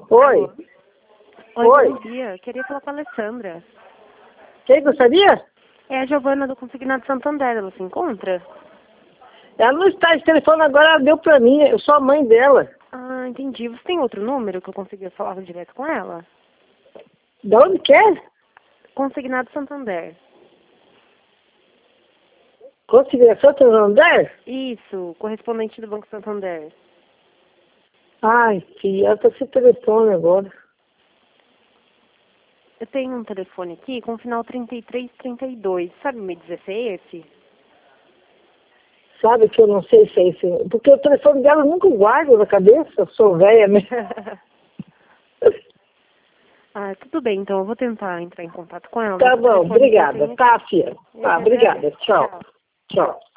Oi. Oi, Oi. bom dia. Queria falar com a Alessandra. Quem gostaria? É a Giovana do Consignado Santander. Ela se encontra? Ela não está de telefone agora, ela deu pra mim. Eu sou a mãe dela. Ah, entendi. Você tem outro número que eu consiga falar direto com ela? De onde que é? Consignado Santander. Consideração Santander? Isso, correspondente do Banco Santander. Ai, filha, ela está sem telefone agora. Eu tenho um telefone aqui com o final 3332. Sabe me dizer se é esse? Sabe que eu não sei se é esse. Porque o telefone dela eu nunca guardo na cabeça. Eu sou velha mesmo. Ah, tudo bem, então eu vou tentar entrar em contato com ela. Tá Esse bom, telefone que eu obrigada. tenho Tá, aqui. filha. Eu Tá, que obrigada. agradeço. Tchau. Tchau. Tchau.